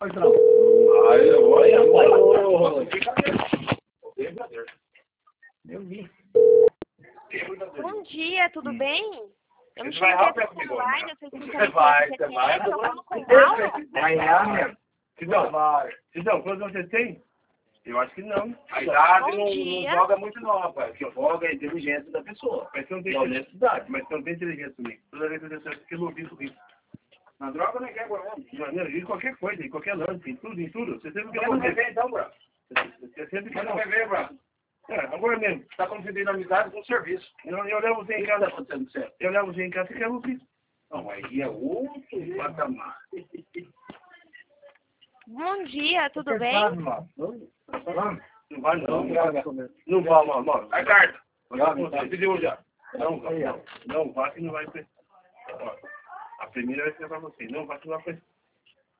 Eu vi. Bom dia, tudo bem? Eu me Você vai chamei rápido aqui comigo, online, né? eu sei que Você vai, você vai. eu tô falando com o Paulo. Amanhã, Cidão, quantos você tem? Eu acho que não. A idade Bom não dia. joga muito não, rapaz. O que joga é a inteligência da pessoa. Mas você não tem E a honestidade. Mas você não tem inteligência comigo. Toda vez que você acha que eu não vi sorriso. Na droga não quer agora mesmo. Não, em qualquer coisa, em qualquer lance, em tudo. Você sempre Quer quer não morrer. beber então, bro? Você sempre Quer quer não morrer. beber, bro? É, agora mesmo. Tá confundindo amizade com serviço. Eu levo você O em que tá casa. acontecendo com você? Eu levo você em casa, você quer ouvir. Não, aí é outro patamar. Bom dia, tudo bem? Não vai não. Não vai, mano. A carta. Você pediu já. Não vá que não vai ser. Ó, a primeira vai ser pra você. Não vá que não vai ser.